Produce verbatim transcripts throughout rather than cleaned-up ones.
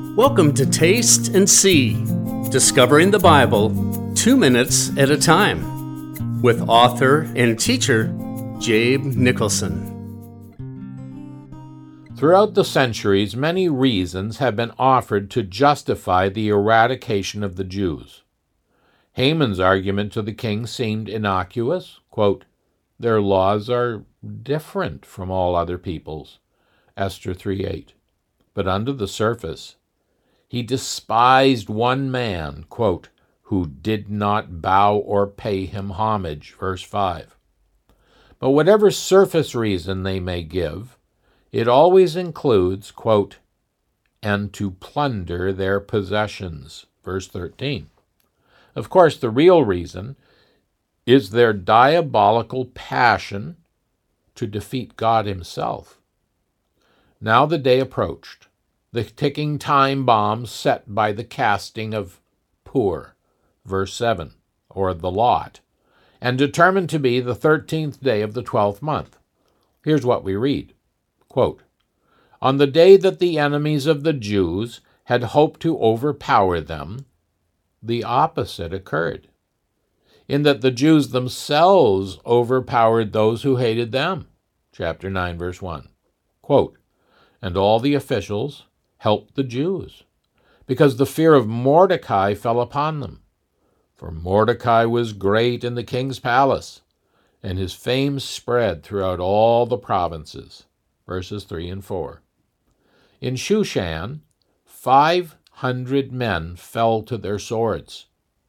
Welcome to Taste and See, Discovering the Bible two minutes at a time, with author and teacher Jabe Nicholson. Throughout the centuries, many reasons have been offered to justify the eradication of the Jews. Haman's argument to the king seemed innocuous. Quote, "Their laws are different from all other people's," Esther three eight. But under the surface, he despised one man, quote, "who did not bow or pay him homage," verse five. But whatever surface reason they may give, it always includes, quote, "and to plunder their possessions," verse thirteen. Of course, the real reason is their diabolical passion to defeat God himself. Now the day approached, the ticking time bomb set by the casting of Pur, verse seven, or the lot, and determined to be the thirteenth day of the twelfth month. Here's what we read. Quote, "On the day that the enemies of the Jews had hoped to overpower them, the opposite occurred, in that the Jews themselves overpowered those who hated them." Chapter nine, verse one. Quote, "And all the officials helped the Jews, because the fear of Mordecai fell upon them. For Mordecai was great in the king's palace, and his fame spread throughout all the provinces." Verses three and four. In Shushan, five hundred men fell to their swords,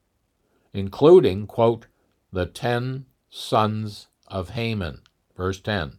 including, quote, "the ten sons of Haman," verse ten.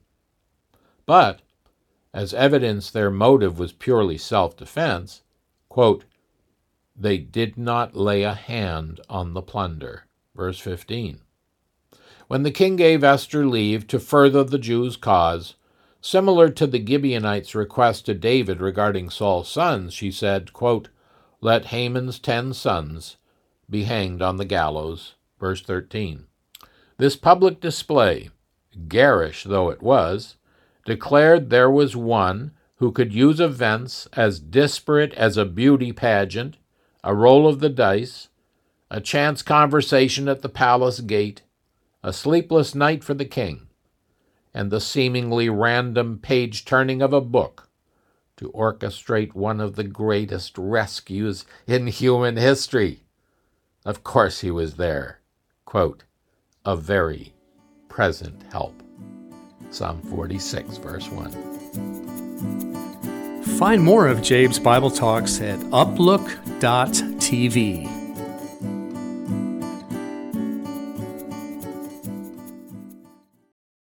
But, as evidence their motive was purely self-defense, quote, "they did not lay a hand on the plunder," verse fifteen. When the king gave Esther leave to further the Jews' cause, similar to the Gibeonites' request to David regarding Saul's sons, she said, quote, "let Haman's ten sons be hanged on the gallows," verse thirteen. This public display, garish though it was, declared there was one who could use events as disparate as a beauty pageant, a roll of the dice, a chance conversation at the palace gate, a sleepless night for the king, and the seemingly random page-turning of a book to orchestrate one of the greatest rescues in human history. Of course he was there, quote, "a very present help." Psalm forty-six, verse one. Find more of Jabe's Bible Talks at uplook dot t v.